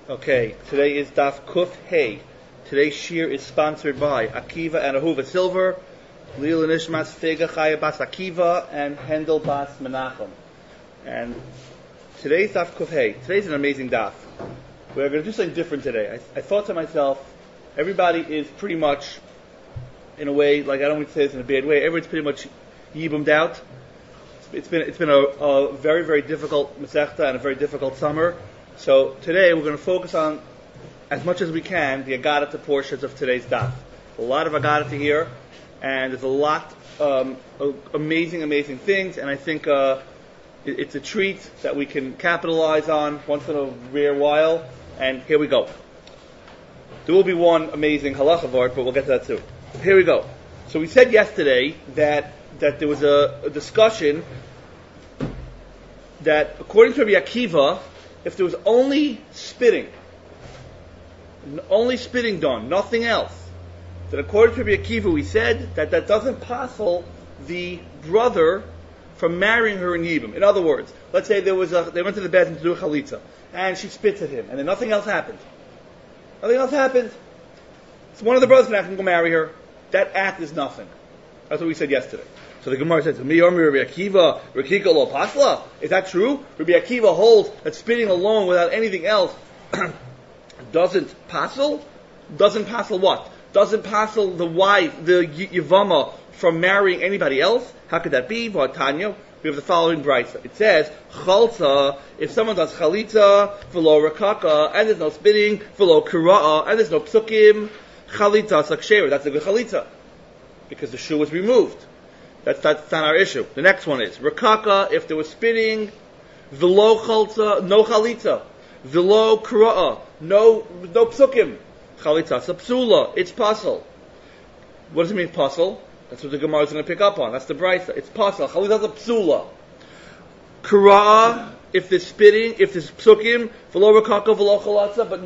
Okay, today is Daf Kuf Hey. Today's shir is sponsored by Akiva and Ahuva Silver, Lila Nishmas Fega Chaya Bas Akiva, and Hendel Bas Menachem. And today's Daf Kuf Hey. Today's an amazing Daf. We're going to do something different today. I thought to myself, everybody is pretty much, in a way, like I don't want to say this in a bad way, everyone's pretty much yibumed out. It's been a very, very difficult Masechta and a very difficult summer. So today we're going to focus on, as much as we can, the Agadah portions of today's Daf. A lot of Agadah here, and there's a lot of amazing things, and I think it's a treat that we can capitalize on once in a rare while, and here we go. There will be one amazing halacha vart, but we'll get to that too. Here we go. So we said yesterday that there was a discussion that according to Rabbi Akiva, if there was only spitting done, nothing else, then according to Rabbi Akiva, we said that doesn't passel the brother from marrying her in Yibam. In other words, let's say they went to the bedroom to do a chalitza, and she spits at him, and then nothing else happened. So one of the brothers can go marry her. That act is nothing. That's what we said yesterday. So the Gemara says, "Mi Yomi Rabbi Akiva, Rekika lo pasla." Is that true? Rabbi Akiva holds that spitting alone without anything else doesn't passel. Doesn't passel what? Doesn't passel the wife, the yivama, from marrying anybody else. How could that be? V'atanya, we have the following brayso. It says, "Chalta." If someone does chalitza, v'lo rakaka, and there's no spitting, v'lo kira'a, and there's no psukim, chalitza sakshera. That's a good chalitza because the shoe was removed. That's not our issue. The next one is rakaka. If there was spitting, v'lo chalta, no chalitza, v'lo kira'a, no psukim, chalitza sapsula. It's puzzle. What does it mean puzzle? That's what the Gemara is going to pick up on. That's the brayso. It's puzzle. Chalitza psula. Kira'a. If there's spitting, if there's psukim, v'lo rakaka, v'lo chalatza, but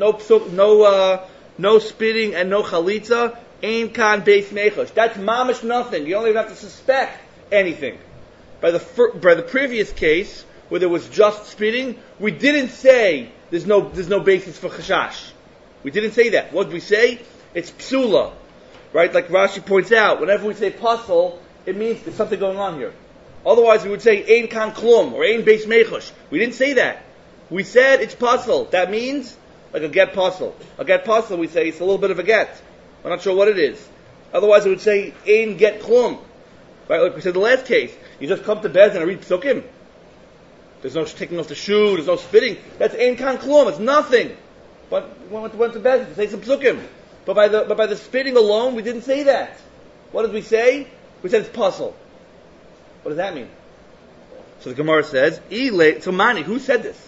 no spitting and no chalitza. Ein kan beis mechosh. That's mamish nothing. You don't even have to suspect anything. By the previous case where there was just spitting, we didn't say there's no basis for chashash. We didn't say that. What did we say? It's psula, right? Like Rashi points out, whenever we say puzzle, it means there's something going on here. Otherwise, we would say ein kan klum or ein beis mechosh. We didn't say that. We said it's puzzle. That means like a get puzzle. A get puzzle, we say it's a little bit of a get. I'm not sure what it is. Otherwise, it would say ein get klum. Right? Like we said in the last case, you just come to bed and read psukim. There's no taking off the shoe. There's no spitting. That's ein kan klum. It's nothing. But we went to bed to say some psukim. But by the spitting alone, we didn't say that. What did we say? We said it's puzzle. What does that mean? So the Gemara says, so Mani, who said this?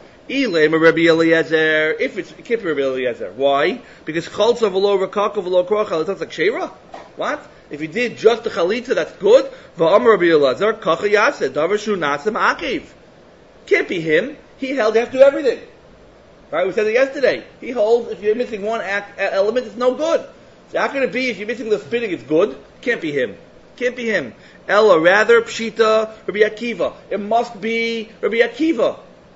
Rabbi Eliezer. If it can't be Rabbi Eliezer. Why? Because chalza v'lo rakaka v'lo krocha. That's like sheira. What? If you did just the chalitza, that's good. V'amar Rabbi Eliezer kacha yaseh davar shu nasem akiv. Can't be him. He held you have to do everything. Right? We said it yesterday. He holds if you're missing one element, it's no good. So how can it be if you're missing the spitting, it's good? Can't be him. Can't be him. Ella rather pshita Rabbi Akiva. It must be Rabbi Akiva.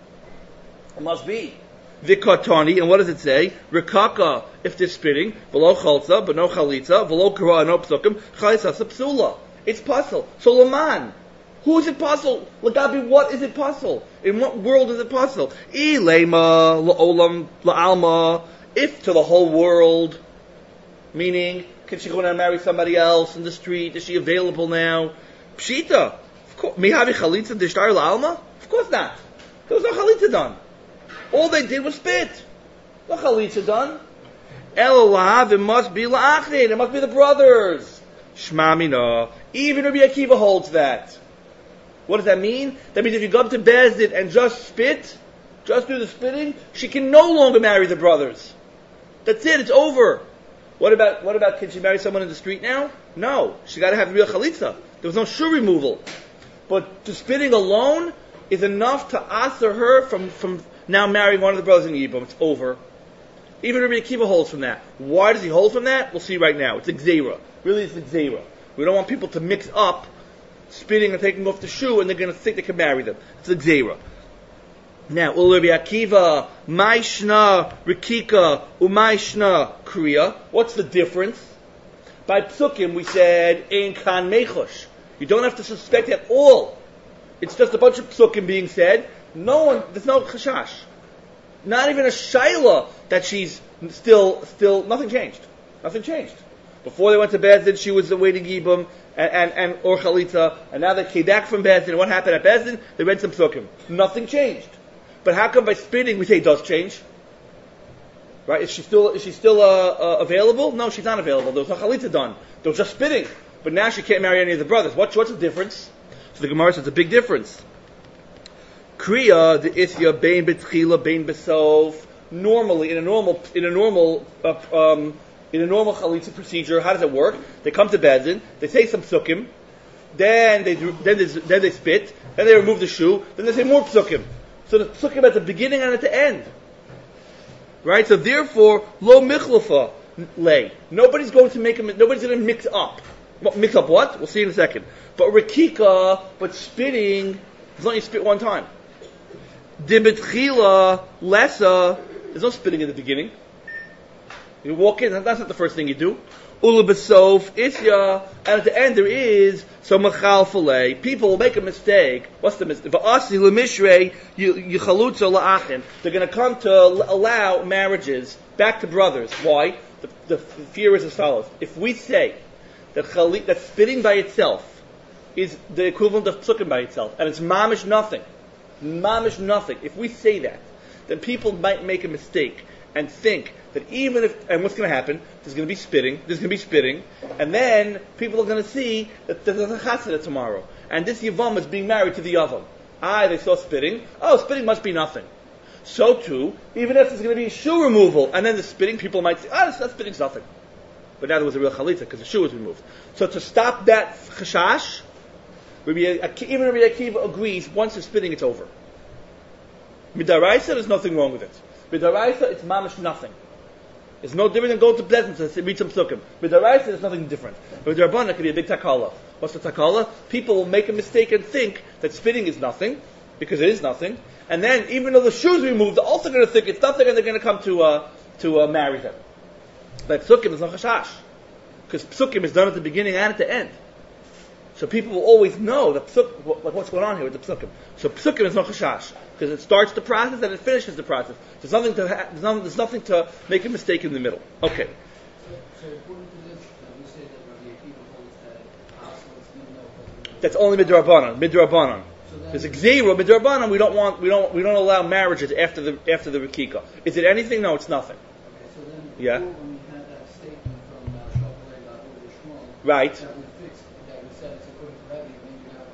It must be. Vikatani, and what does it say? Rikaka, if they're spitting, v'lo chalza, but no chalitza, v'lo kara, no psukim, chalitza sapsula. It's puzzle. So Laman, who is it puzzle? Lagabi, what is it puzzle? In what world is it puzzle? Ilema, la'olam, la'alma, if to the whole world, meaning, can she go and marry somebody else in the street? Is she available now? Pshita, mihavi chalitza dishtar la'alma? Of course not. There was no chalitza done. All they did was spit. No chalitza done. Elolav, it must be la'achin. It must be the brothers. Shmamina. Even Rabbi Akiva holds that. What does that mean? That means if you go up to Bezdin and just spit, just do the spitting, she can no longer marry the brothers. That's it. It's over. What about can she marry someone in the street now? No. She got to have real chalitza. There was no shoe removal. But the spitting alone is enough to answer her from now marrying one of the brothers in Yibam. It's over. Even Rabbi Akiva holds from that. Why does he hold from that? We'll see right now. It's a gzeira. Really, it's a gzeira. We don't want people to mix up spitting and taking off the shoe and they're going to think they can marry them. It's a gzeira. Now, Rabbi Akiva, Maishna Rikika, Umaishna Kriya. What's the difference? By Psukim, we said, Ein Kan Mechosh. You don't have to suspect at all. It's just a bunch of Psukim being said. There's no Chashash. Not even a Shaila that she's still, nothing changed. Nothing changed. Before they went to Bezdin, she was awaiting Yibum and or Chalitza, and now they came back from Bezdin. What happened at Bezdin? They read some Psukim. Nothing changed. But how come by spitting we say it does change? Right? Is she still available? No, she's not available. There was no Chalitza done. There was just spitting. But now she can't marry any of the brothers. What's the difference? So the Gemara says it's a big difference. Kriya, the Ithya, Bein Betchila, Bein Besov. Normally, in a normal Chalitza procedure, how does it work? They come to Bezdin, they say some Psukim, then they spit, then they remove the shoe, then they say more Psukim. So the Psukim at the beginning and at the end. Right? So therefore, Lo Michlafa lay. Nobody's going to mix up. Mix up what? We'll see in a second. But Rikika, spitting, as long as you spit one time. Dibetchila, Lessa, there's no spitting in the beginning. You walk in, that's not the first thing you do. Ulubasov, Isya, and at the end there is some machal fillet. People will make a mistake. What's the mistake? Va'asi l'mishrei yichalutza la'achin. They're going to come to allow marriages back to brothers. Why? The fear is as follows. If we say that spitting by itself is the equivalent of psukim by itself, and it's mamish nothing. If we say that, then people might make a mistake and think that even if, and what's going to happen? There's going to be spitting, and then people are going to see that there's a chasida tomorrow, and this Yavam is being married to the Yavam. They saw spitting. Spitting must be nothing. So too, even if there's going to be shoe removal, and then the spitting, people might say, that spitting's nothing. But now there was a real chalitza because the shoe was removed. So to stop that chashash, even Rabbi Akiva agrees, once the spitting, it's over. Midaraisa, there's nothing wrong with it. Midaraisa, it's mamish nothing. It's no different than going to Pleasant to read some psukim. Midaraisa, there's nothing different. But Midarabana could be a big takala. What's the takala? People will make a mistake and think that spitting is nothing, because it is nothing. And then, even though the shoe's removed, they're also going to think it's nothing, and they're going to come to marry them. But psukim is no chashash, because psukim is done at the beginning and at the end. So people will always know that what's going on here with the psukim. So psukim is no chashash, because it starts the process and it finishes the process. There's nothing to make a mistake in the middle. Okay. So according to this, we say that Rabbi Akiva holds that households even though that's only midrabanan. There's a gzeira midrabanan. We don't allow marriages after the rikika. Is it anything? No, it's nothing. Okay, so then yeah. When we had that statement from Shalpalei about Shmuel, right. That we fixed, that we said it's according to Rabbi, maybe now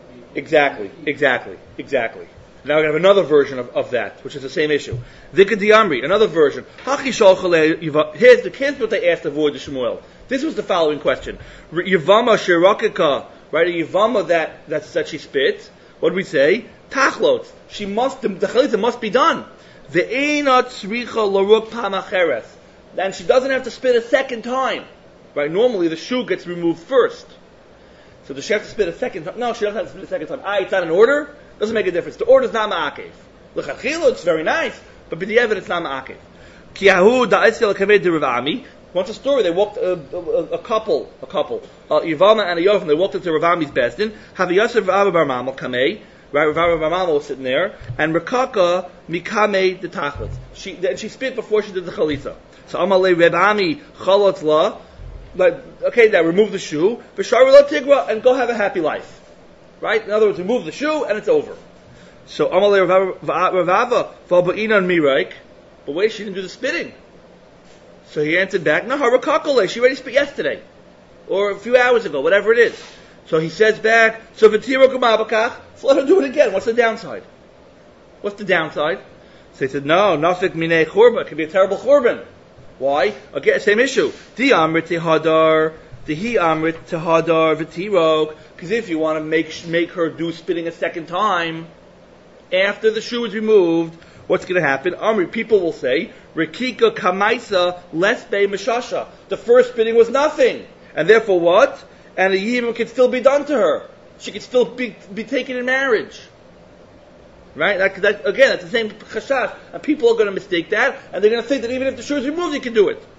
Exactly. Now we're going to have another version of that, which is the same issue. Dika Diamri, another version. Here's what they asked of Void Shmuel. This was the following question. Yavama Shirakika, right? A Yavama that she spit. What do we say? Tachlot. The chalitza must be done. Ve'ena tzricha laruk pamacheres. And she doesn't have to spit a second time. Right? Normally the shoe gets removed first. So does she have to spit a second time? No, she doesn't have to spit a second time. It's not an order. Doesn't make a difference. The order is not ma'akev. L'chachila, it's very nice, but b'di'evet it's not ma'akev. Kiyahu da'etzkel kaved derivami. Once a story, they walked a couple, Yavama and a Yovam, they walked into Rav Ami's Bezdin. Have Yosef Rav Bar Mamal kamei. Right, Rav Bar Mamal was sitting there, and Rekaka mikamei the tachlit. She spit before she did the chalitza. So Amalei Rav Ami chalot la. Okay, now remove the shoe, v'shari lo tigra, and go have a happy life. Right? In other words, remove the shoe and it's over. So Amalei Ravava v'alba'inan miraik, but wait, she didn't do the spitting. So he answered back, no, harakakole, she already spit yesterday, or a few hours ago, whatever it is. So he says back, so v'tiro kumabakach, so let her do it again. What's the downside? So he said, no, nafik minei churba, it could be a terrible churban. Why? Again, same issue. Di amrit tehadar, dihi amrit tehadar v'tirok. Because if you want to make her do spitting a second time after the shoe is removed, what's going to happen? People will say, Rikika kamaisa lesbe mishasha. The first spitting was nothing. And therefore what? And a yibum can still be done to her. She can still be taken in marriage. Right? Again, that's the same chashash. And people are going to mistake that, and they're going to think that even if the shoe is removed, you can do it.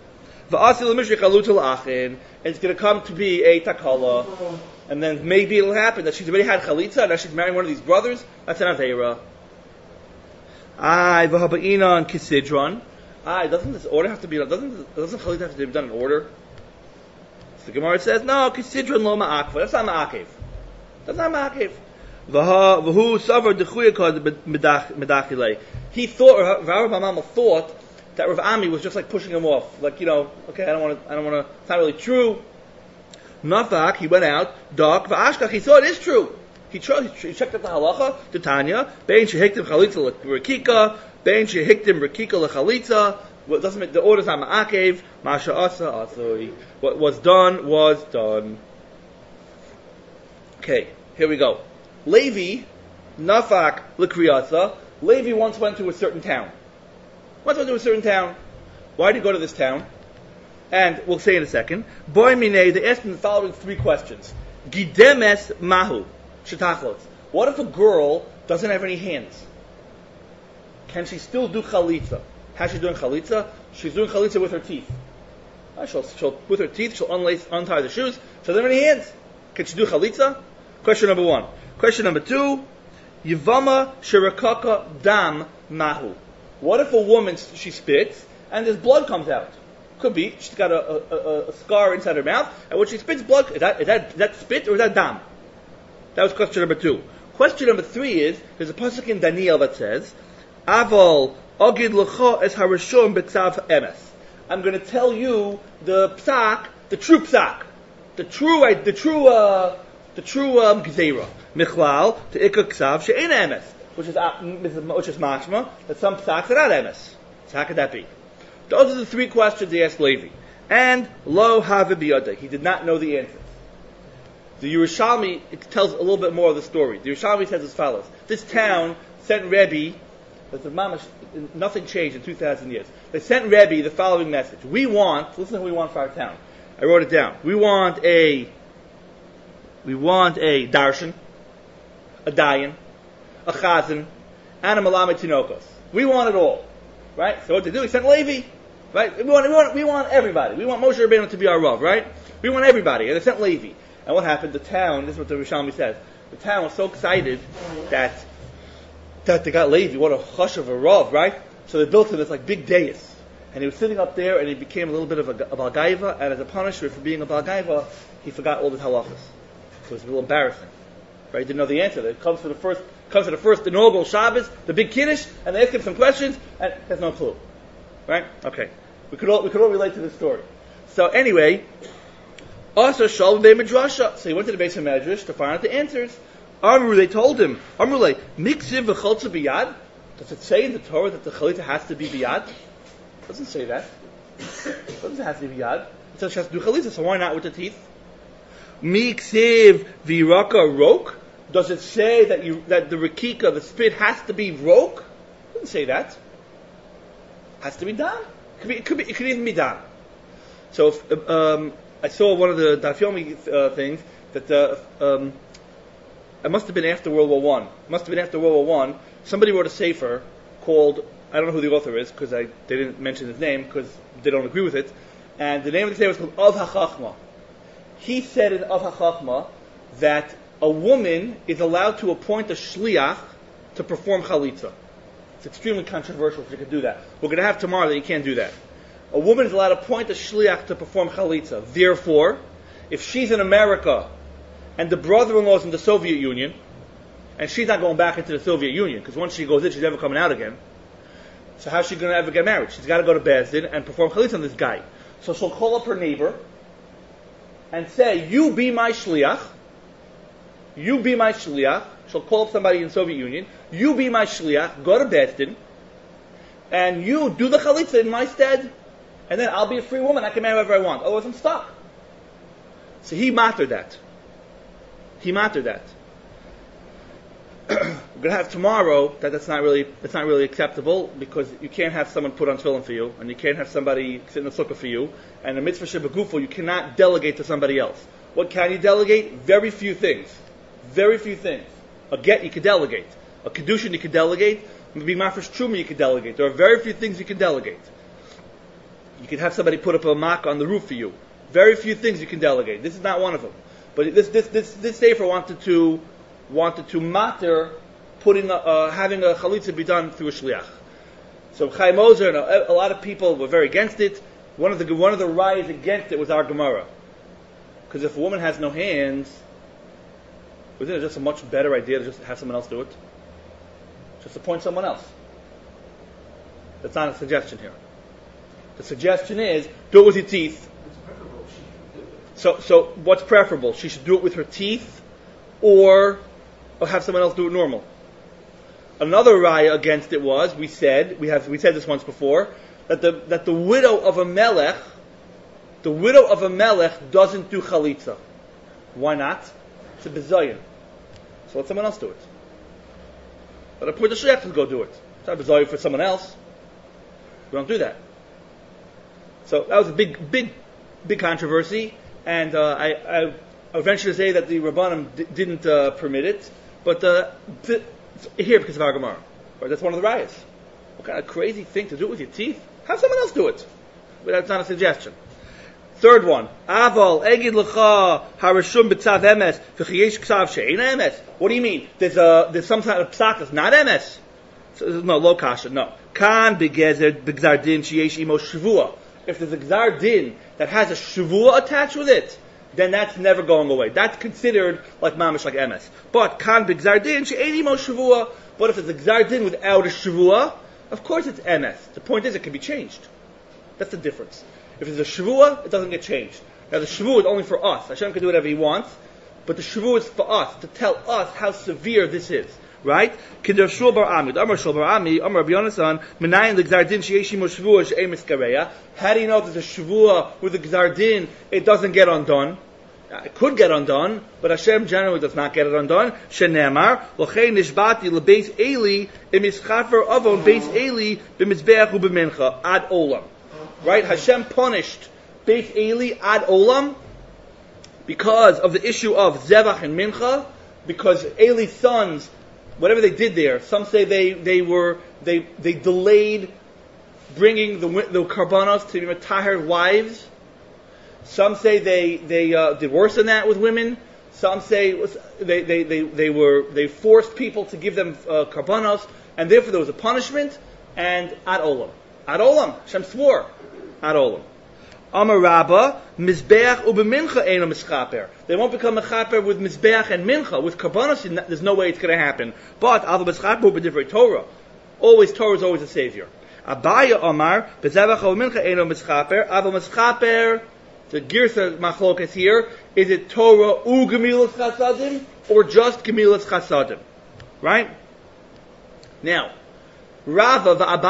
And it's going to come to be a takala, and then maybe it'll happen that she's already had chalitza, and now she's marrying one of these brothers. That's an aveira. V'haba'ina and kisidron. Doesn't this order have to be done? Doesn't chalitza have to be done in order? So the Gemara says, no, kisidron lo ma'akva. That's not ma'akev. That's not ma'akev. V'hu savar d'chuyakad medachilei. He thought, Rav Mama thought that Rav Ami was just like pushing him off. Like, okay, I don't want to, it's not really true. Nafak, he went out, Dak, V'ashkach, he saw it is true. He checked out the halacha, the Tanya, Bein shehiktim chalitza l'rekika, Bein shehiktim rekika l'chalitza. What doesn't make the order's not ma'akev, Masha asa asoi. What was done was done. Okay, here we go. Levi, Nafak l'kriyatza. Levi once went to a certain town. Why did he go to this town? And we'll say in a second. Boy minei, they asked him the following 3 questions. Gidemes mahu, shetachlos. What if a girl doesn't have any hands? Can she still do chalitza? How's she doing chalitza? She's doing chalitza with her teeth. She'll with her teeth, she'll untie the shoes. She doesn't have any hands. Can she do chalitza? Question number 1. Question number 2. Yivama shirakaka dam mahu. What if a woman, she spits, and there's blood comes out? Could be, she's got a scar inside her mouth, and when she spits blood, is that spit or is that dam? That was question number 2. Question number 3 is, there's a pasuk in Daniel that says, Aval ogid l'cha es harishon b'tzav emes. I'm going to tell you the psak, the true psak, the true gzeira. Michlal to ikka ksav she'ein emes. Which is mashma, that some psaks are not emes. So how could that be? Those are the 3 questions he asked Levi. And lo have biyadeh. He did not know the answers. The Yerushalmi tells a little bit more of the story. The Yerushalmi says as follows. This town sent Rebbe, nothing changed in 2,000 years. They sent Rebbe the following message. Listen to what we want for our town. I wrote it down. We want a darshan, a dayan, a chazan, and a malamed tinokos. We want it all, right? So what they do? He sent Levi, right? We want everybody. We want Moshe Rabbeinu to be our Rav, right? We want everybody, and they sent Levi. And what happened? The town. This is what the Rishalmi says. The town was so excited that they got Levi. What a hush of a Rav, right? So they built him this like big dais, and he was sitting up there, and he became a little bit of a balgaiva. And as a punishment for being a balgaiva, he forgot all his halachas. So it was a little embarrassing. Right? He didn't know the answer. It comes to the first inaugural Shabbos, the big Kiddush, and they ask him some questions, and he has no clue. Right? Okay. We could all relate to this story. So anyway, also Shalom Beit Midrasha. So he went to the base of Medrash to find out the answers. Amru, they told him, Amrulay, Miksiv v'chaltza biyad? Does it say in the Torah that the chalitza has to be biyad? It doesn't say that. It doesn't say it has to be biyad. It says she has to do chalitza, so why not with the teeth? Miksiv v'raka rok? Does it say that the rekika, the spit, has to be rok? It doesn't say that. It has to be done. It could even be done. So I saw one of the Daf Yomi things that it must have been after World War I. Somebody wrote a sefer called, I don't know who the author is because they didn't mention his name because they don't agree with it. And the name of the sefer was called Av HaChachma. He said in Av HaChachma that a woman is allowed to appoint a shliach to perform chalitza. It's extremely controversial if you could do that. We're going to have tomorrow that you can't do that. A woman is allowed to appoint a shliach to perform chalitza. Therefore, if she's in America and the brother-in-law is in the Soviet Union, and she's not going back into the Soviet Union, because once she goes in, she's never coming out again. So how's she going to ever get married? She's got to go to Beis Din and perform chalitza on this guy. So she'll call up her neighbor and say, you be my shliach. You be my shliach. She'll call up somebody in the Soviet Union. You be my shliach. Go to Beis Din, and you do the chalitza in my stead. And then I'll be a free woman. I can marry whoever I want. Otherwise, I'm stuck. So he mattered that. We're going to have tomorrow that's not really acceptable because you can't have someone put on tefillin for you, and you can't have somebody sit in the sukkah for you, and the mitzvah shebegufu you cannot delegate to somebody else. What can you delegate? Very few things. A get you can delegate. A kedushin you can delegate. Being mafresh truma you can delegate. There are very few things you can delegate. You can have somebody put up a mak on the roof for you. Very few things you can delegate. This is not one of them. But this sefer wanted to matter having a chalitza be done through a shliach. So Chaim Ozer and a lot of people were very against it. One of the rayas against it was our Gemara, because if a woman has no hands, isn't it just a much better idea to just have someone else do it? Just appoint someone else. That's not a suggestion here. The suggestion is do it with your teeth. It's preferable. She should do it. So what's preferable? She should do it with her teeth, or have someone else do it normal. Another raya against it was we said this once before that the widow of a melech doesn't do chalitza. Why not? It's a bizayon. So let someone else do it. But I put the shliach to go do it. It's not bizayon for someone else. We don't do that. So that was a big controversy, and I venture to say that the Rabbanim didn't permit it, but here because of our Gemara. Right? That's one of the rayas. What kind of crazy thing to do it with your teeth? Have someone else do it. But that's not a suggestion. Third one. Aval egid lecha harashum b'tzav emes v'chiyesh ksav she'ena emes. What do you mean? There's some kind of psak that's not emes. So, no, lo kasha. No. Kan b'gzar din sheyesh imo shvua. If there's a gzar din that has a shvua attached with it, then that's never going away. That's considered like mamish, like emes. But kan b'gzar din she'ena imo shvua. But if it's a gzar din without a shvua, of course it's emes. The point is it can be changed. That's the difference. If there's a shvua, it doesn't get changed. Now the shvua is only for us. Hashem can do whatever He wants, but the shvua is for us to tell us how severe this is. Right? Kider shul bar ami, Amar shul bar ami, Amar Rabbi Yonasan, Menayin l'gzar din she'eshimo shvua she'emes kareya. How do you know there's a shvua with a gzar din? It doesn't get undone. It could get undone, but Hashem generally does not get it undone. Shenemar l'chei nishbati l'beis Eli imischafer avon beis Eli b'mizbeach u'b'mincha ad olam. Right? Hashem punished Beit Eli ad olam because of the issue of Zevach and Mincha, because Eli's sons, whatever they did there, some say they delayed bringing the karbanos to the mataher wives. Some say they did worse than that with women. Some say they forced people to give them karbanos, and therefore there was a punishment. And ad olam, Hashem swore. Ad olam. Amar Rabba, Mizbeach u'b'mincha eino mischaper. They won't become mechaper with Mizbeach and Mincha. With Karbanos, there's no way it's going to happen. But, Ava mischaper b'divrei Torah. Torah is always a savior. Abaya Amar, B'zevach u'b'mincha eino mischaper. Ava mischaper, the Girsa Machlokas here, is it Torah u'gemilas chasadim, or just gemilas chasadim? Right? Now, Rabba and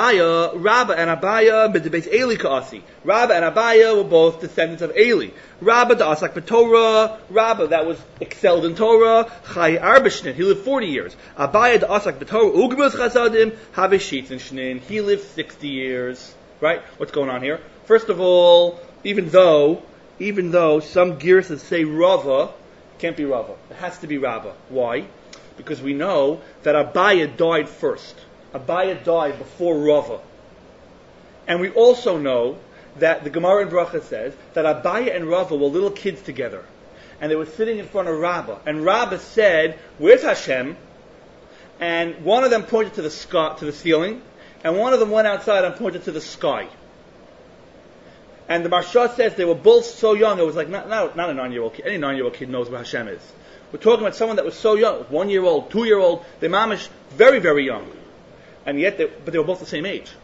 Abaya b'debeis Eli ka'asi. Rabba and Abaya were both descendants of Eli. Rabba da'asak b'Torah. Rabba that was excelled in Torah. Chai arbishnin. He lived 40 years. Abaya da'asak b'Torah. Ugmos chasadim havishitz and shnin. He lived 60 years. Right? What's going on here? First of all, even though some girsas say Rava, it can't be Rava. It has to be Rabba. Why? Because we know that Abaya died first. Abaya died before Rava. And we also know that the Gemara in Bracha says that Abaya and Rava were little kids together. And they were sitting in front of Rabba. And Rabba said, "Where's Hashem?" And one of them pointed to the sky, to the ceiling. And one of them went outside and pointed to the sky. And the Marsha says they were both so young, it was like not a 9-year-old kid. Any 9-year-old kid knows where Hashem is. We're talking about someone that was so young, 1-year-old, 2-year-old, they mamish, very, very young. And yet, they were both the same age.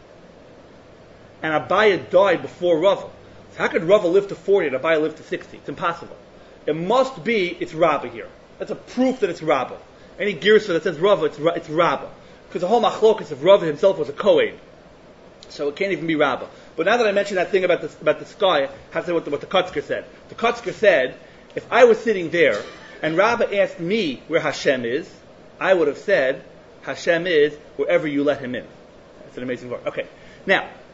And Abaya died before Rava. So how could Rava live to 40 and Abaya live to 60? It's impossible. It must be, it's Rabba here. That's a proof that it's Rabba. Any girsa that says Rava, it's Rabba. Because the whole machlokas of Rava himself was a Kohen. So it can't even be Rabba. But now that I mentioned that thing about the sky, I have to say what the Kotzker said. The Kotzker said, if I was sitting there, and Rabba asked me where Hashem is, I would have said, Hashem is wherever you let Him in. That's an amazing word. Okay. Now,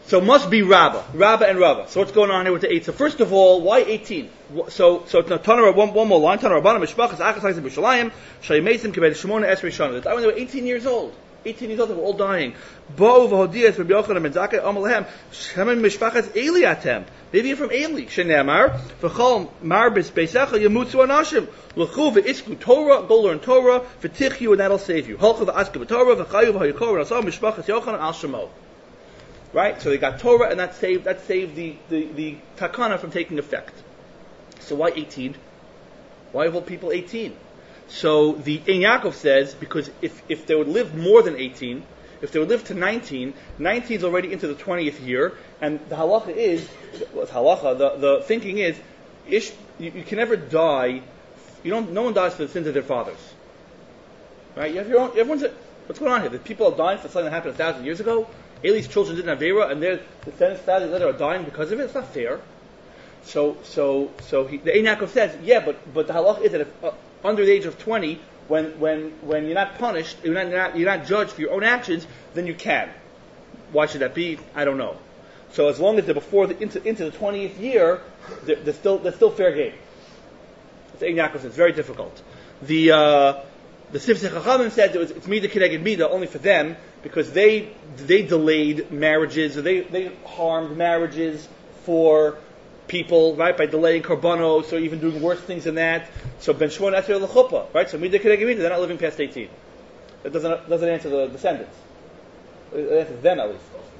So it must be Rabbah and Rabbah. So what's going on here with the 8? So first of all, why 18? So Tanara, one more line. Tanara Rabbana Mishpachas Achas B'Shalayim Shaymesim Kibed Shemona Esrei Shana. When they were 18 years old. 18 years old, they were all dying. Bo v'hodiyas Rabbi Yochanan ben Zakkai Amalehem Shemem Mishpachas Eli Atem. Maybe you're from Eli. Shenemar v'chol marbis beisecha yamutzu anashim l'chu v'isku Torah. Go learn Torah v'tichyu and that'll save you. Halcha v'asku v'Torah v'chayu v'hayikor v'asal Mishpachas Yochanan al Shemo. Right? So they got Torah, and that saved the takana from taking effect. So why 18? Why of all people 18? So the Ein Yaakov says, because if they would live more than 18, if they would live to 19, 19 is already into the 20th year, and the halacha is, the thinking is, you can never die, no one dies for the sins of their fathers. Right? You have your own, what's going on here? The people are dying for something that happened 1,000 years ago? Eli's children didn't have Vera, and their descendants 1,000 later are dying because of it. It's not fair. So the Ein Yaakov says, yeah, but the halach is that if under the age of 20, when you're not punished, you're not judged for your own actions, then you can. Why should that be? I don't know. So as long as they're before into the 20th year, they're still fair game. The Ein Yaakov says it's very difficult. The Sifsei Chachamim said it's Mida Keneged Mida only for them, because they delayed marriages, or they harmed marriages for people, right, by delaying korbanos, or even doing worse things than that. So Ben Shmuel Esrei L'Chuppah, right? So Mida Keneged Mida, they're not living past 18. That doesn't answer the descendants. It answers them at least.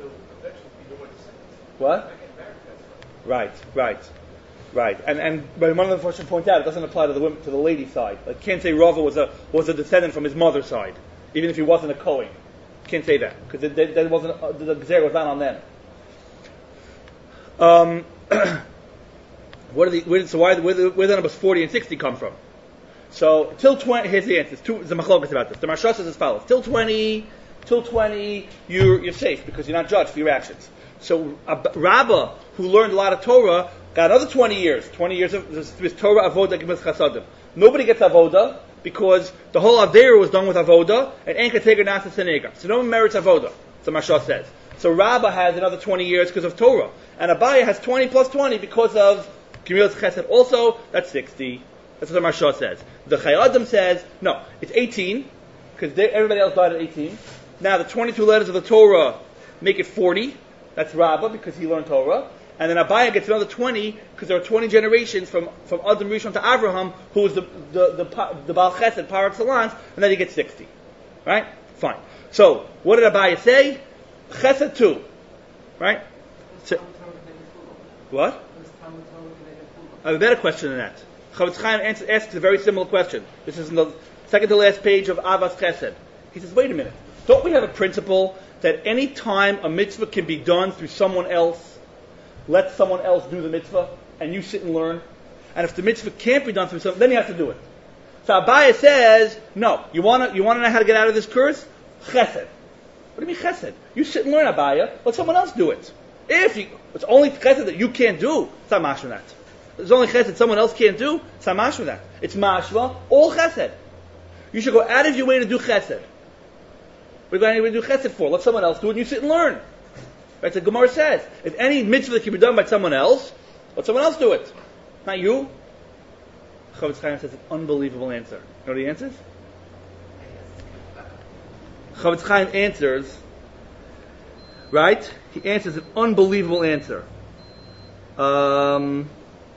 What? Right. And but one of the first to point out, it doesn't apply to the lady side. Like, can't say Rava was a descendant from his mother's side, even if he wasn't a Kohen. Can't say that because that wasn't the Gezerah was not on them. Where the numbers 40 and 60 come from? So till 20, here's the answer. There's a machlokas about this. The Maharsha says as follows: till 20, you're safe because you're not judged for your actions. So a Rabbah who learned a lot of Torah got another 20 years. 20 years of this Torah avoda gives chasadim. Nobody gets avoda because the whole Aveira was done with avoda, and Ein Kateger Nasa Senega. So no one merits avoda, so Maharsha says. So Rabbah has another 20 years because of Torah. And Abaye has 20 plus 20 because of Gemilas Chesed. Also, that's 60. That's what the Maharsha says. The Chayei Adam says, no, it's 18, because everybody else died at 18. Now the 22 letters of the Torah make it 40. That's Rabbah, because he learned Torah. And then Abaye gets another 20, because there are 20 generations from Adam Rishon to Avraham, who was the Baal Chesed par excellence, and then he gets 60. Right? Fine. So, what did Abaye say? Chesed 2. Right? So, what? I have a better question than that. Chavetz Chaim asks a very similar question. This is in the second to last page of Avas Chesed. He says, wait a minute. Don't we have a principle that any time a mitzvah can be done through someone else, let someone else do the mitzvah, and you sit and learn? And if the mitzvah can't be done through someone, then you have to do it. So Abaye says, no, you want to know how to get out of this curse? Chesed. What do you mean chesed? You sit and learn, Abaye. Let someone else do it. It's only chesed that you can't do, it's not mashma that. There's only chesed someone else can't do, it's not mashma that. It's mashma, all chesed. You should go out of your way to do chesed. What are you going to do chesed for? Let someone else do it and you sit and learn. Right? So Gemara says, if any mitzvah that can be done by someone else, let someone else do it. Not you. Chavetz Chaim says an unbelievable answer. You know what he answers? Chavetz Chaim answers, right? He answers an unbelievable answer. The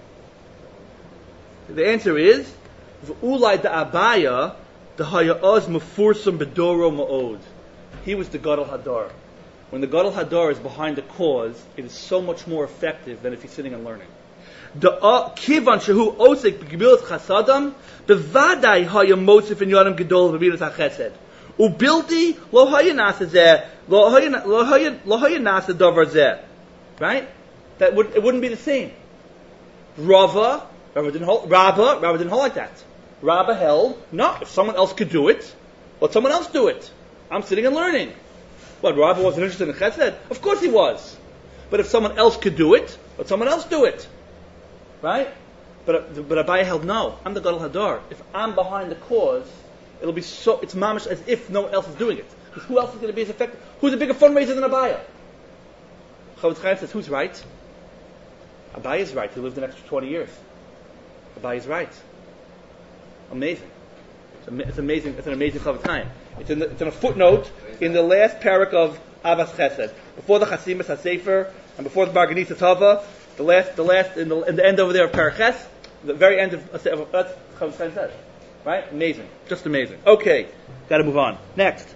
answer is, V'ulai da'abaya da'haya'az mefursam bedoro ma'od. He was the Gadol Hadar. When the Gadol Hadar is behind the cause, it is so much more effective than if he's sitting and learning. Kivan shehu osek b'gebilas chasadam bevadai haya motzif in yadam gedol b'midas hachesed ubilti lo haya nasa zeh lo haya nasa davar zeh. Right? It wouldn't be the same. Rava didn't hold like that. Rabbah held, no, if someone else could do it, let someone else do it. I'm sitting and learning. What, Rabbah wasn't interested in chesed? Of course he was. But if someone else could do it, let someone else do it. Right? But Abaye held, no, I'm the Gadol Hadar. If I'm behind the cause, it's mamish as if no one else is doing it. Because who else is going to be as effective? Who's a bigger fundraiser than Abaye? Chavetz Chaim says, who's right? Abaye is right. He lived an extra 20 years. Abaye is right. Amazing. It's amazing. It's an amazing Chavetz Chaim. It's in a footnote in the last parak of Avas Chesed, before the Chasimus HaSefer and before the Barganisa Tava. The last in the end over there of Parak Ches, the very end of that's Chavetz Chaim says, right? Amazing, just amazing. Okay, got to move on. Next,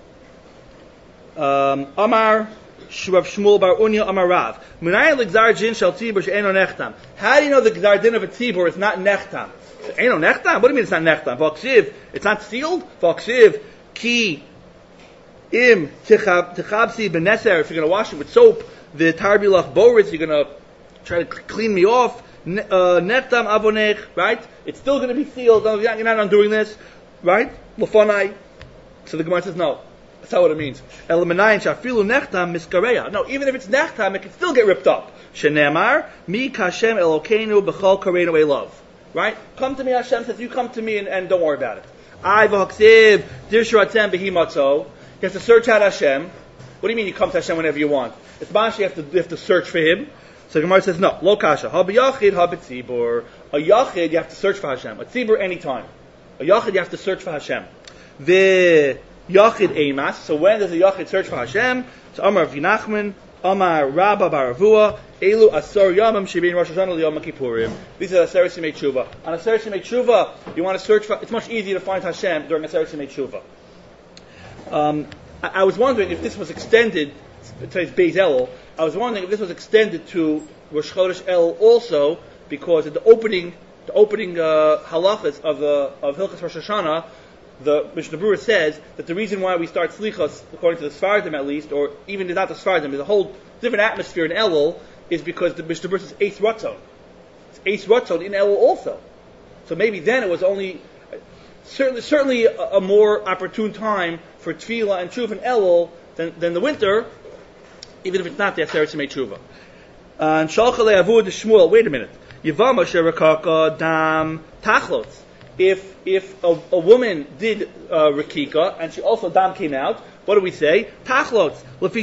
Amar Rav Shmuel Bar Unya Amar Rav. Munay l'gzar din shel tzibur she'eno nechtam. How do you know the gzar din of a tzibur is not nechtam? Eno nechtam? What do you mean it's not nechtam? V'aksiv, it's not sealed. V'aksiv ki im tichabsi beneser. If you're going to wash it with soap, the tarbilach boris, you're going to try to clean me off. Nechtam avonech, right? It's still going to be sealed. You're not undoing this, right? L'fonai. So the Gemara says no. That's not what it means. Eliminayin shafilu nechtam miskareya. No, even if it's nechtam, it can still get ripped up. Shenemar mi kashem elokeinu b'chol kareinu elav. Right? Come to me, Hashem says, you come to me and don't worry about it. I v'haksiv dirshuratem behimatzo. You have to search out Hashem. What do you mean you come to Hashem whenever you want? It's mash you have to search for Him. So Gemara says no. Lo kasha. Ha b'yachid, ha b'tzibur. A yachid you have to search for Hashem. A tzibur anytime. A yachid you have to search for Hashem. The Yachid Eimas. So when does a Yachid search for Hashem? So Amar Vinachman, Amar Rabba Baravua, Elu Asar Yamam Shibin Rosh Hashanah Yom Kippurim. These are Aseret Yemei Tshuva. On Aseret Yemei Tshuva, you want to search for. It's much easier to find Hashem during Aseret Yemei Tshuva. I was wondering if this was extended. Today's Beis Elul. I was wondering if this was extended to Rosh Chodesh Elul also, because at the opening halachas of Hilchas Rosh Hashanah, the Mishnah Berurah says that the reason why we start Slichos, according to the Sfardim at least, or even not the Sfardim, there's a whole different atmosphere in Elul, is because the Mishnah Berurah says Eis Ratzon. It's Eis Ratzon in Elul also. So maybe then it was only, certainly a more opportune time for Tefillah and Tshuva in Elul than the winter, even if it's not the Aseret Yemei Tshuva. And Shalchalei Avud Shmuel, wait a minute. Yivama Sherakaka Dam Tachlos. If a woman did Rakika and she also dam came out, what do we say? Tachlos.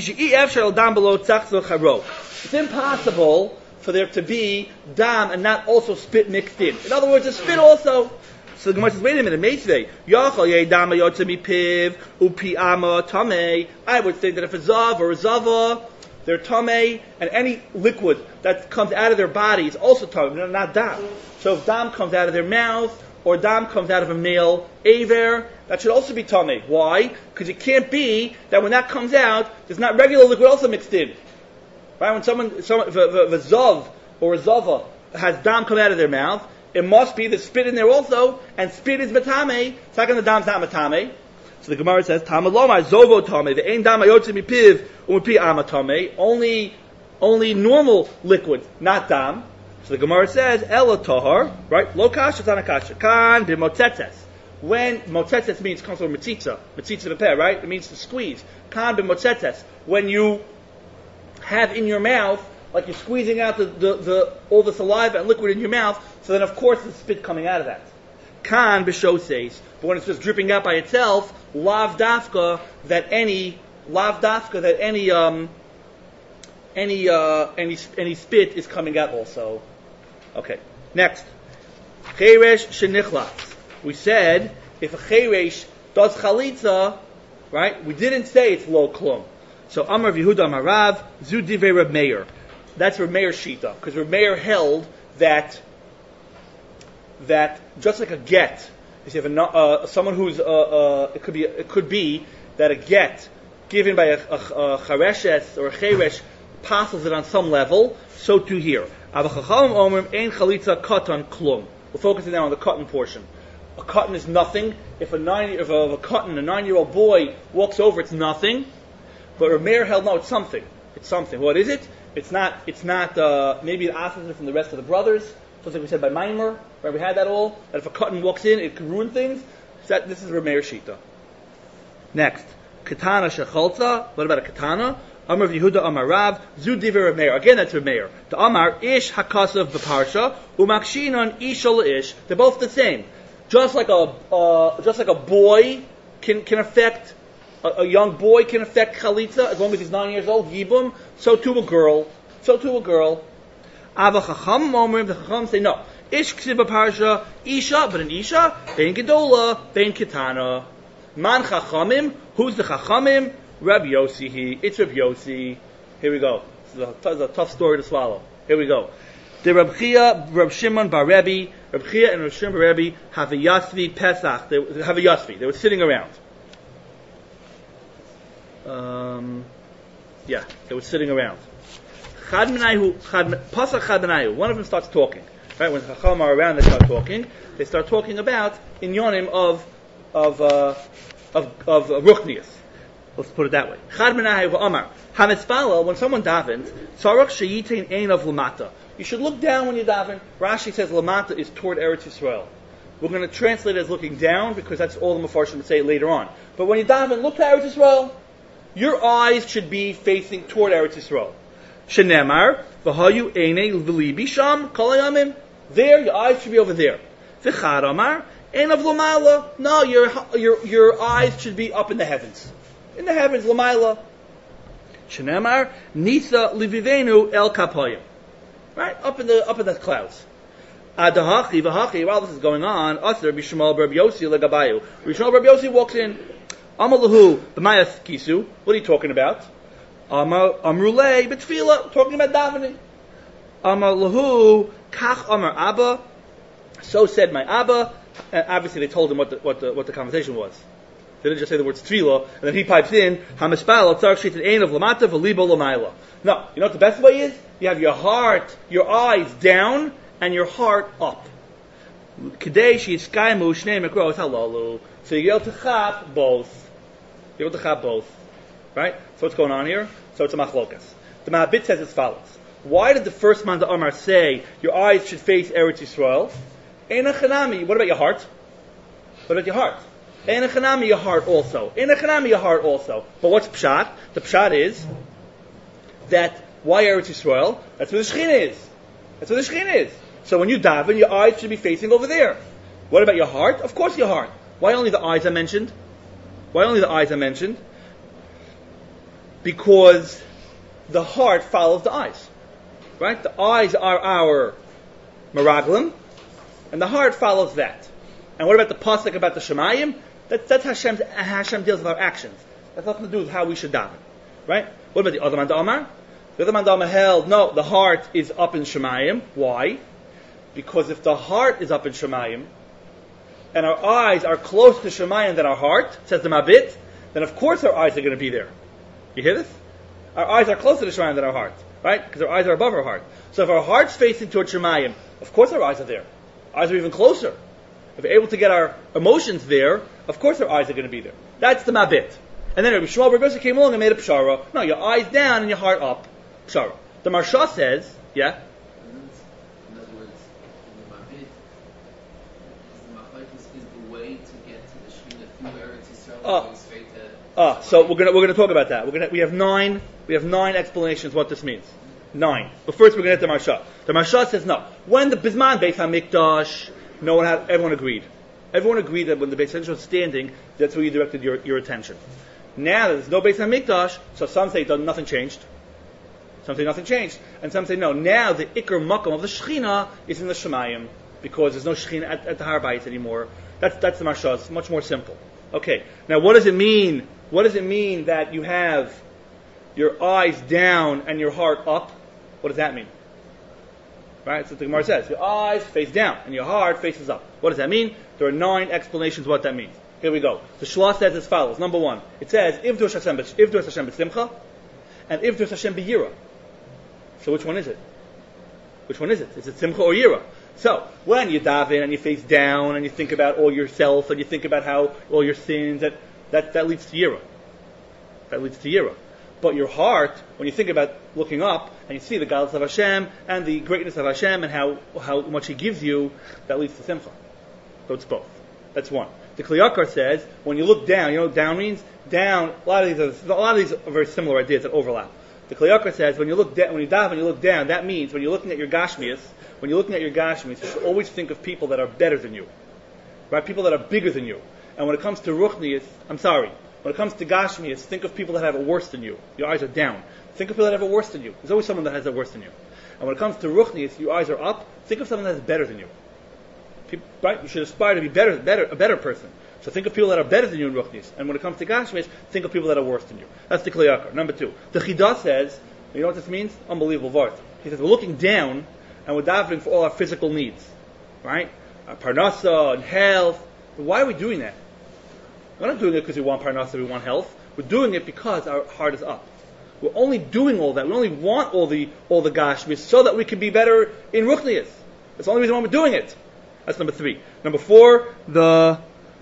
It's impossible for there to be dam and not also spit mixed in. In other words, a spit also. So the Gemara says, wait a minute, Meitzvei. I would say that if a zav or a zava, they're tamei, and any liquid that comes out of their body is also tamei, not dam. So if dam comes out of their mouth, or dam comes out of a male aver, that should also be tamei. Why? Because it can't be that when that comes out, there's not regular liquid also mixed in. Right? When someone the zav or a zava has dam come out of their mouth, it must be the spit in there also, and spit is matame. Second, the dam's not matame. So the Gemara says, Tamaloma zovo tame. The ein dam ayotze mipiv u'mipi amatame. Only normal liquid, not dam. So the Gemara says, Ela Tahar, right? Lo kasha tanakasha. Kan b'motzetzes. When motzetzes means, comes from mitzitza beper, right? It means to squeeze. Kan b'motzetzes. When you have in your mouth, like you're squeezing out all the saliva and liquid in your mouth, so then of course the spit coming out of that. Kan b'shoses. But when it's just dripping out by itself, lav dafka that any spit is coming out also. Okay. Next. Cheresh shenichlatz. We said if a cheresh does chalitza, right? We didn't say it's lo klum. So Amar Yehuda Amar Rav Zu Divrei Reb Meir. That's Reb Meir's shita, because Reb Meir held that just like a get, if you have someone who's it could be that a get given by a chareshes or a cheresh passes it on some level, so too here. We're focusing now on the cotton portion. A cotton is nothing. If a 9-year-old boy walks over, it's nothing. But Rameir held, no, it's something. It's something. What is it? It's not maybe the opposite from the rest of the brothers. Just like we said by Maimer, where we had that all. That if a cotton walks in, it can ruin things. This is Rameir Shita. Next. Katana Shechalza. What about a katana? Amar Yehuda Amar Rav Zu Divrei Rameir. Again, that's Rameir. The Amar Ish Hakasav B'Parsha Umakshinon Ishal Ish. They're both the same. Just like a boy can affect a young boy can affect chalitza as long as he's 9 years old. Yibum. So to a girl. Ava Chacham Omrim, the Chacham say no. Ish Ksiba Parsha, Isha, but an Isha, Bein Gedola, Bein Kitana. Man Chachamim, who's the Chachamim? Reb Yossi, it's Reb Yossi. Here we go. This is a tough story to swallow. Here we go. The Reb Chia, Reb Shimon Bar Rebbe, Reb Chia and Reb Shimon Bar Rebbe have a Yasvi Pesach. They were sitting around. They were sitting around. Pasach Chad Menayu. One of them starts talking. Right, when the Chacham are around, they start talking. They start talking about inyonim of ruchnius. Let's put it that way. Chad Menayu Amar Hamitzpala. When someone davens, Tzarach sheyitain ein of lamata. You should look down when you daven. Rashi says lamata is toward Eretz Yisrael. We're going to translate it as looking down because that's all the Mefarshim say later on. But when you daven, look to Eretz Yisrael. Your eyes should be facing toward Eretz Yisrael. Shenemar v'hayu einei v'libi sham kol hayamim. There, your eyes should be over there. V'chad amar ein av l'mayla. No, your eyes should be up in the heavens. In the heavens, l'mayla. Shenemar nisa livivenu el kapayim. Right, up in the clouds. Adahachi v'hachi. While this is going on, Asher b'Shmuel bar Yossi legabayu. B'Shmuel bar Yossi walks in. Amalahu b'mayas kisu. What are you talking about? Amrulei b'tfila. Talking about davening. Amalahu kach amar Abba. So said my Abba. And obviously they told him what the conversation was. They didn't just say the words tefillah, and then he pipes in hamispal tzarich sheitin ein of lamata v'libo l'mayla. No, you know what the best way is? You have your eyes down, and your heart up. Kedei sheyiskaymu shnei mikros halalu. So you're able to chap both. You're able to chap both, right? So what's going on here? So it's a machlokas. The Mahabit says as follows: why did the first man, the Amar, say your eyes should face Eretz Yisrael? Eina chanami. What about your heart? What about your heart? Eina chanami, your heart also. Eina chanami, your heart also. But what's pshat? The pshat is that why Eretz Yisrael? That's where the Shekhinah is. So when you daven, your eyes should be facing over there. What about your heart? Of course your heart. Why only the eyes are mentioned? Because the heart follows the eyes. Right? The eyes are our meraglim, and the heart follows that. And what about the pasuk about the Shemayim? That's Hashem deals with our actions. That's nothing to do with how we should daven. Right? What about the other man Amar? The other man Amar held, no, the heart is up in Shemayim. Why? Because if the heart is up in Shemayim, and our eyes are close to Shemayim than our heart, says the Mabit, then of course our eyes are going to be there. You hear this? Our eyes are closer to Shemayim than our heart, right? Because our eyes are above our heart. So if our heart's facing towards Shemayim, of course our eyes are there. Our eyes are even closer. If we're able to get our emotions there, of course our eyes are going to be there. That's the Mabit. And then Rabbi Shmuel Bar Yossi came along and made a pshara. No, your eyes down and your heart up. Pshara. The Marsha says, yeah? In other words, in the Mabit, is the way to get to the Shekhinah through Eretz Yisrael going straight to... So we're gonna talk about that. We have nine explanations what this means. 9. But first we're gonna get the Marsha. The Marsha says no. When the Bisman Beis HaMikdash, everyone agreed. Everyone agreed that when the Beis HaMikdash was standing, that's where you directed your attention. Now that there's no Beis HaMikdash, so some say nothing changed. Some say nothing changed. And some say no, now the Iker Makom of the Shekhinah is in the Shemayim, because there's no Shekhinah at the Har Bayit anymore. That's the Marsha. It's much more simple. Okay, now what does it mean? What does it mean that you have your eyes down and your heart up? What does that mean? Right, so the Gemara says, your eyes face down and your heart faces up. What does that mean? There are 9 explanations what that means. Here we go. The Shlah says as follows. Number 1, it says, Ivdu Hashem b'simcha, and Ivdu Hashem b'yira. So which one is it? Is it simcha or yira? So, when you daven and you face down and you think about all yourself and you think about how all your sins, that leads to yira. But your heart, when you think about looking up and you see the godless of Hashem and the greatness of Hashem and how much He gives you, that leads to simcha. So it's both. That's one. The Kli Yakar says, when you look down, you know what down means? Down, a lot of these are very similar ideas that overlap. The Kli Yakar says, when you daven, you look down, that means when you're looking at your gashmias, you should always think of people that are better than you. Right? People that are bigger than you. And when it comes to ruchnius, When it comes to Gashmias, think of people that have it worse than you. Your eyes are down. Think of people that have it worse than you. There's always someone that has it worse than you. And when it comes to Ruchnias, your eyes are up. Think of someone that is better than you. People, right? You should aspire to be a better person. So think of people that are better than you in Ruchnias. And when it comes to Gashmias, think of people that are worse than you. That's the Kliyakar. Number 2. The Chidah says, you know what this means? Unbelievable Vart. He says, we're looking down and we're davening for all our physical needs. Right? Our parnasa and health. But why are we doing that? We're not doing it because we want parnasa, we want health. We're doing it because our heart is up. We're only doing all that. We only want all the Gashmis so that we can be better in Ruchnias. That's the only reason why we're doing it. That's number 3. Number 4, the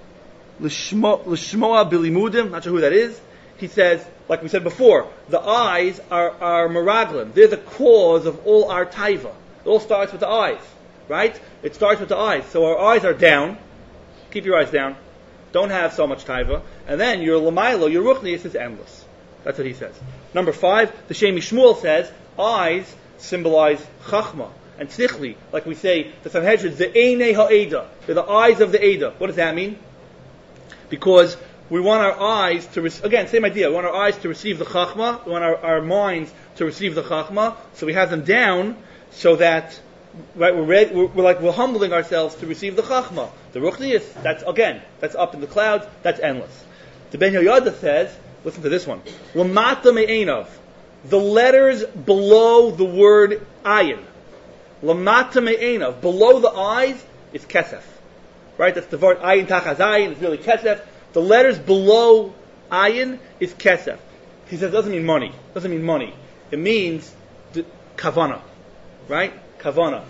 Lishmoa Bilimudim, not sure who that is. He says, like we said before, the eyes are Meraglim. They're the cause of all our taiva. It all starts with the eyes. Right? It starts with the eyes. So our eyes are down. Keep your eyes down. Don't have so much taiva. And then your lamailo, your ruchnius is endless. That's what he says. Number 5, the Shemi Shmuel says, eyes symbolize chachma and sichli. Like we say, the Sanhedrin, the einei ha'eda. They're the eyes of the Eda. What does that mean? Because we want our eyes to, again, same idea. We want our eyes to receive the chachma. We want our minds to receive the chachma. So we have them down so that, right, we're humbling ourselves to receive the chachma. The ruchnius, that's up in the clouds, that's endless. The Ben Yoyada says, listen to this one. Lamata me'enav. The letters below the word ayin. Lamata me'enav. Below the eyes is kesef. Right? That's the word ayin tachaz ayin. It's really kesef. The letters below ayin is kesef. He says it doesn't mean money. It doesn't mean money. It means kavana. Right? Kavana.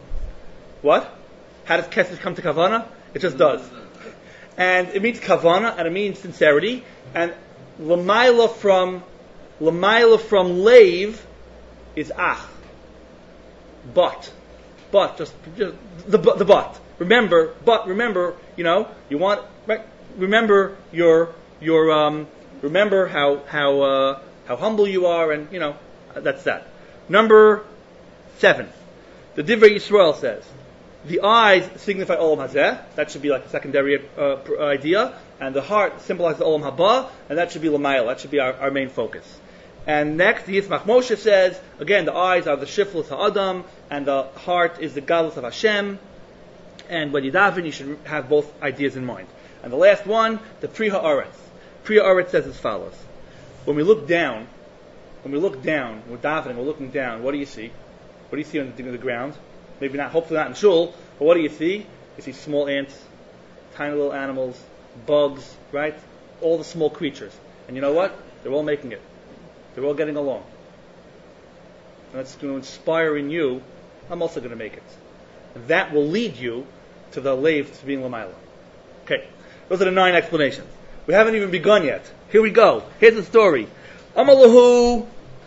What? How does kesef come to kavana? It just does. And it means kavana, and it means sincerity. And lamaila from leiv is ach. But just the but. Remember, you want, right? Remember remember how humble you are, and that's that. Number 7, the Divrei Yisrael says, the eyes signify Olam Hazeh. That should be like a secondary idea. And the heart symbolizes the Olam Haba, and that should be Lamayel. That should be our main focus. And next, the Yitzmach Moshe says, again, the eyes are the Shiflus HaAdam, and the heart is the Galus of Hashem. And when you daven, you should have both ideas in mind. And the last one, the Pri Ha'aretz. Pri Ha'aretz says as follows. When we look down, we're davening, we're looking down, what do you see? What do you see on the ground? Maybe not, hopefully not in shul, but what do you see? You see small ants, tiny little animals, bugs, right? All the small creatures. And you know what? They're all making it. They're all getting along. And that's going to inspire in you, I'm also going to make it. And that will lead you to the leiv, to being Lamayla. Okay, those are the 9 explanations. We haven't even begun yet. Here we go. Here's the story. Amalahu,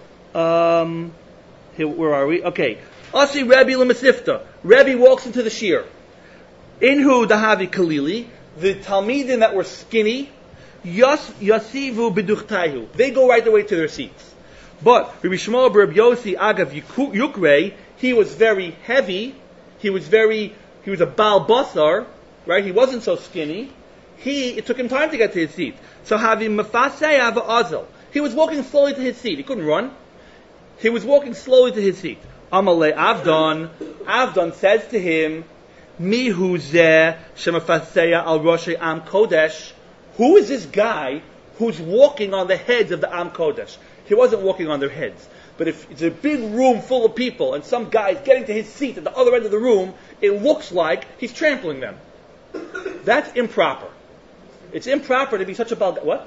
here, where are we? Okay. Asi Rebbe L'Masifta. Rebbe walks into the shir. Inhu Dahavi Kalili. The Talmidim that were skinny, Yasivu B'duchtaihu. They go right away to their seats. But Rabbi Shmuel Bar Yossi Agav Yukrei, he was very heavy. He was a Baal Basar, right? He wasn't so skinny. It took him time to get to his seat. So Havi Mafasei Ava Azel. He was walking slowly to his seat. He couldn't run. He was walking slowly to his seat. Amalei Avdon. Avdon says to him, Mihu zeh shemafaseya al Roshei Am Kodesh. Who is this guy who's walking on the heads of the Am Kodesh? He wasn't walking on their heads. But if it's a big room full of people and some guy is getting to his seat at the other end of the room, it looks like he's trampling them. That's improper. It's improper to be such a bal... What?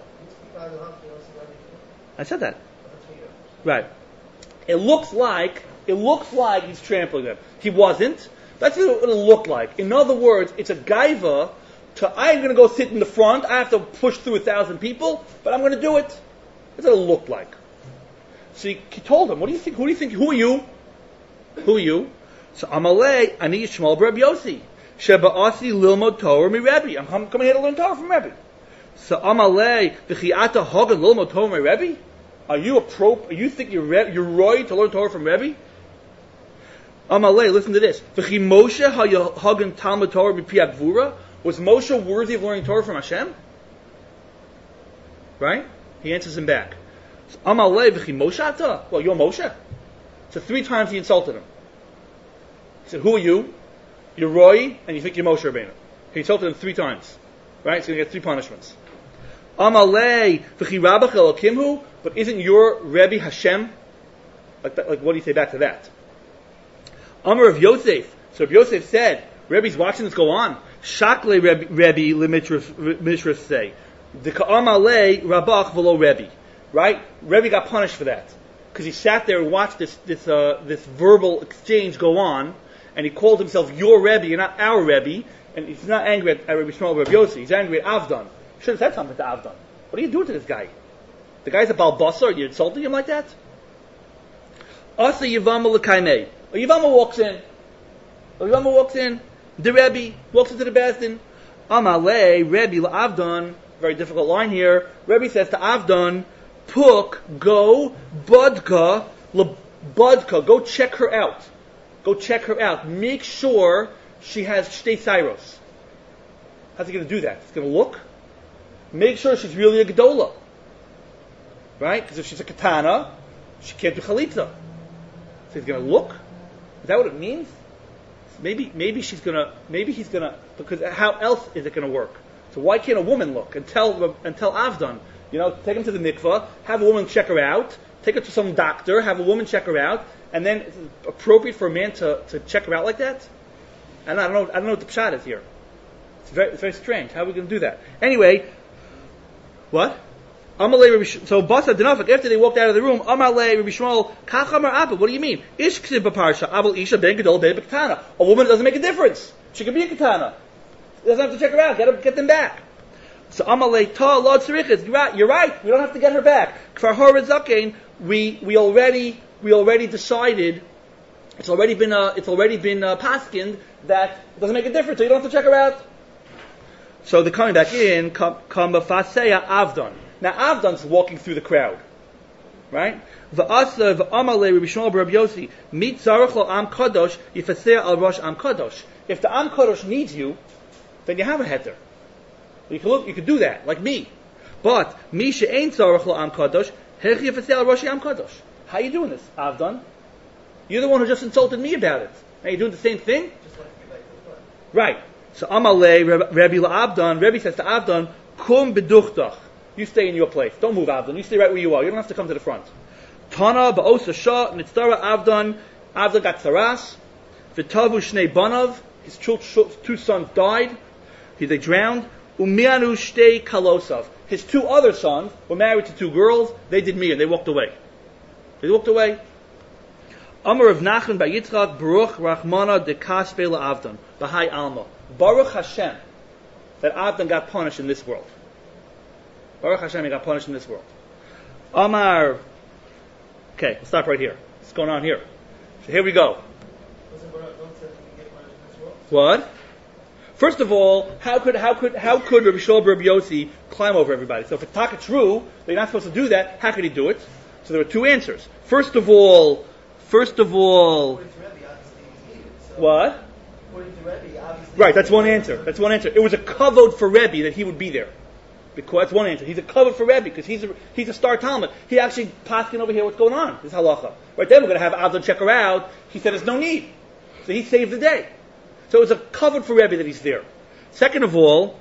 I said that. Right. It looks like he's trampling them. He wasn't. That's what it'll look like. In other words, it's a gaiva I'm going to go sit in the front. I have to push through 1,000 people, but I'm going to do it. That's what it'll look like. So he told him, what do you think? Who do you think? Who are you? Who are you? So Amalei, Ani Yishmael Bar Yossi. Sheba'asi Lilmod Torah mi Rebbe. I'm coming here to learn Torah from Rebbe. So Amalei, V'chi'ata Hogan Lilmod Torah mi Rebbe? Are you think you're right to learn Torah from Rebbe? Amalei, listen to this. V'chi Moshe Hagan Talmud Torah mi Pi Gvura? Was Moshe worthy of learning Torah from Hashem? Right? He answers him back. Amalei v'chi Moshe ata? Well, you're Moshe. So 3 times he insulted him. He said, who are you? You're Roy, and you think you're Moshe Rabbeinu. He insulted him 3 times. Right? So you get 3 punishments. Amalei v'chi Rabbach Elokimhu? But isn't your Rebbe Hashem? Like what do you say back to that? Amar of Yosef. So if Yosef said, Rebbe's watching this go on. Shakle Rebbe Lemishras say. The Ka'amalei Rabach v'lo Rebbe. Right? Rebbe got punished for that. Because he sat there and watched this verbal exchange go on, and he called himself your Rebbe and not our Rebbe, and he's not angry at Rebbe Shmuel Rebbe Yossi, he's angry at Avdon. Should have said something to Avdon. What are you doing to this guy? The guy's a Balbasa, you're insulting him like that? Asa Yivama L'kaimei. Yivama walks in. The Rebbe walks into the Bezdin. Amalei, Rebbe L'Avdon. Very difficult line here. Rebbe says to Avdon, Puk, go, Budka, go check her out. Go check her out. Make sure she has Shtei Sairos. How's he going to do that? He's going to look. Make sure she's really a Gedola. Right? Because if she's a Katana, she can't do Chalitza. So he's going to look. Is that what it means? Maybe he's gonna, because how else is it going to work? So why can't a woman look and tell Avdon, take him to the mikvah, have a woman check her out, take her to some doctor, have a woman check her out, and then it's appropriate for a man to check her out like that? And I don't know what the pshat is here. It's very strange. How are we going to do that? Anyway, what? So Basa Denafik, after they walked out of the room, Amalei Rabbi Shmuel, Kachamar Abba, what do you mean? Ish Ksiv B'Parsha, Abel Isha Ben Gedol Ben B'Katana. A woman doesn't make a difference. She can be a Katana. Doesn't have to check her out. Get them back. So Amalei Ta Lord Sarichas. You're right. We don't have to get her back. Kfar Horad Zakein. We already decided. It's already been paskind that it doesn't make a difference. So you don't have to check her out. So they're coming back in. Kamafaseya Avdon. Now Avdon's walking through the crowd, right? V'asa v'amalei Rabbi Shmuel Rabbi Yossi mit zarach lo am kadosh yifaseya al rosh am kadosh. If the am kadosh needs you, then you have a heter. You can do that, like me. But mi she'ein zarach lo am kadosh hech yifaseya al rosh am kadosh. How are you doing this, Avdon? You're the one who just insulted me about it. Are you doing the same thing? Just like to get back to the front. Right. So amalei Rabbi LaAvdon. Rabbi says to Avdon, kum beduchtach. You stay in your place. Don't move, Avdon. You stay right where you are. You don't have to come to the front. Tana ba'osa shah nitzara Avdon. Avdon got tzaras. V'tavu shnei banav. His 2 sons died. They drowned. Umianu shtei kalosav. His 2 other sons were married to 2 girls. They did miyah. They walked away. Amar of Nachman by Yitzchak Baruch Rachmana de Kaspe LaAvdon. Bahai Alma. Baruch Hashem that Avdon got punished in this world. Baruch Hashem, he got punished in this world. Amar. Okay, we'll stop right here. What's going on here? So here we go. What? First of all, how could Rabbi Shmuel Rabbi Yossi climb over everybody? So if it's taka true, they're not supposed to do that. How could he do it? So there were 2 answers. First of all. According to Rebbe, obviously he's needed. So What? According to Rebbe, obviously. Right, that's one answer. It was a kavod for Rebbe that he would be there. Because that's one answer. He's a kavod for Rebbe because he's a star Talmud. He actually paskin over here what's going on. This halacha. Right then we're going to have Avdon check her out. He said there's no need. So he saved the day. So it was a kavod for Rebbe that he's there. Second of all,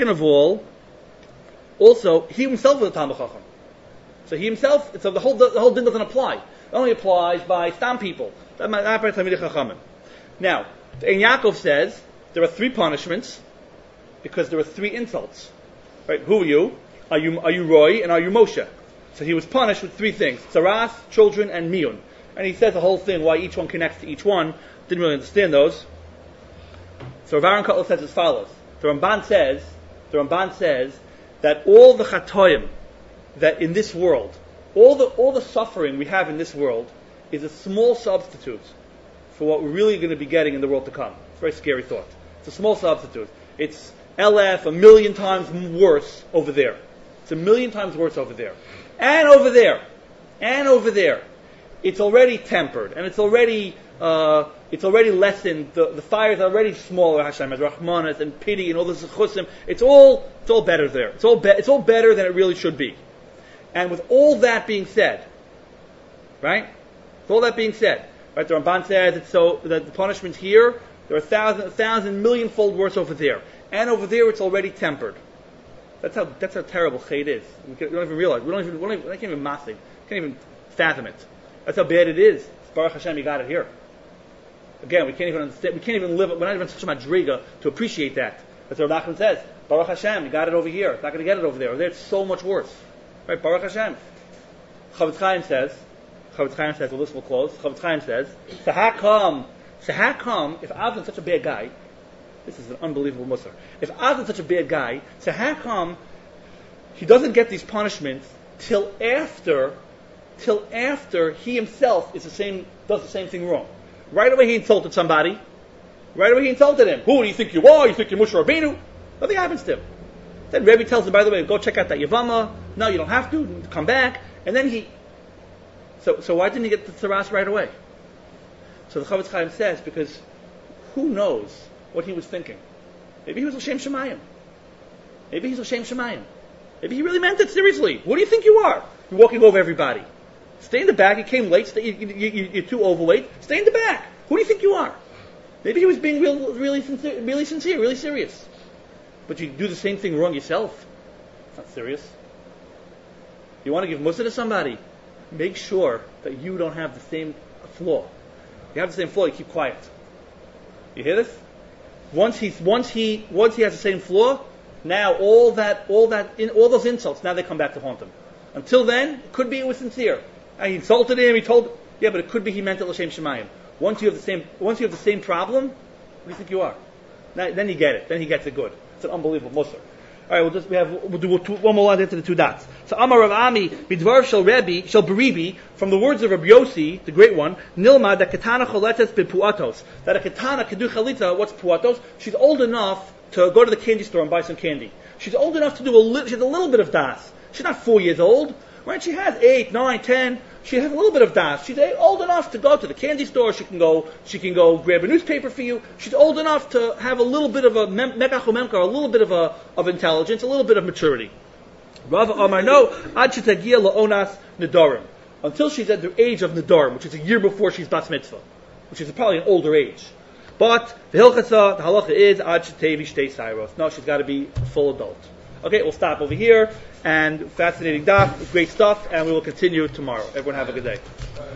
also he himself was a Talmud Chacham. So the whole din doesn't apply. It only applies by stam people. Not by Talmidei Chachamim. Now, the Ein Yaakov says there are 3 punishments because there are 3 insults. Right? Who are you? Are you Roy and are you Moshe? So he was punished with 3 things: tzaras, children, and miyun. And he says the whole thing why each one connects to each one. Didn't really understand those. So Rav Aaron Kotler says as follows: the Ramban says that all the chatoim that in this world, all the suffering we have in this world is a small substitute for what we're really going to be getting in the world to come. It's a very scary thought. It's a small substitute. It's LF 1,000,000 times worse over there. It's 1,000,000 times worse over there. And over there. It's already tempered, and it's already it's already lessened. The fire is already smaller. Hashem has Rahmanas and pity and all this chusim. It's all better there. It's all better than it really should be. And with all that being said, right? With all that being said, right? The Ramban says it's so that the punishment here there are 1,000 millionfold worse over there, and over there it's already tempered. That's how terrible Chet is. We don't even realize. I can't even massing. Can't even fathom it. That's how bad it is. Baruch Hashem, you got it here. Again, we can't even understand. We can't even live. We're not even such a madriga to appreciate that. That's what Rav Nachman says. Baruch Hashem, you got it over here. It's not going to get it over there. Over there, it's so much worse. Right? Baruch Hashem. Chavetz Chaim says. The list will close. Chavetz Chaim says. So how come? If Avnon's such a bad guy, this is an unbelievable musar. If Avnon's such a bad guy, so how come he doesn't get these punishments till after he himself does the same thing wrong? Right away he insulted somebody. Right away he insulted him. Who do you think you are? You think you're Moshe Rabbeinu? Nothing happens to him. Then Rebbe tells him, by the way, go check out that Yavama. No, you don't have to. Come back. And then he... So why didn't he get the tzaras right away? So the Chavetz Chaim says, because who knows what he was thinking? Maybe he was L'Shem Shemayim. Maybe he's L'Shem Shemayim. Maybe he really meant it seriously. What do you think you are? You're walking over everybody. Stay in the back. You came late. You're too overweight. Stay in the back. Who do you think you are? Maybe he was being really sincere, really serious. But you do the same thing wrong yourself. It's not serious. You want to give mussar to somebody? Make sure that you don't have the same flaw. You have the same flaw, you keep quiet. You hear this? Once he has the same flaw, now all those insults, now they come back to haunt him. Until then, it could be it was sincere. He insulted him. But it could be he meant it l'shem shemayim. Once you have the same problem, what do you think you are? Then you get it. Then he gets it good. It's an unbelievable musar. All right, we'll do one more line into the two dots. So Amar Rav Ami bidvar shel beribi, from the words of Rabbi Yossi, the great one, nilma that katana choletes bepuatos. That a katana can do chalitza. What's puatos? She's old enough to go to the candy store and buy some candy. She's old enough to do she has a little bit of das. She's not 4 years old, right? She has 8, 9, 10. She has a little bit of das. She's old enough to go to the candy store. She can go grab a newspaper for you. She's old enough to have a little bit of a mekach umemkar, a little bit of intelligence, a little bit of maturity. Rav Amar no, ad shetagia laonas nedarim, until she's at the age of nedarim, which is a year before she's bas mitzvah, which is probably an older age. But the halacha is ad shetevi shtei sairos. No, she's got to be a full adult. Okay, we'll stop over here. And fascinating daf, great stuff, and we will continue tomorrow. Everyone have a good day.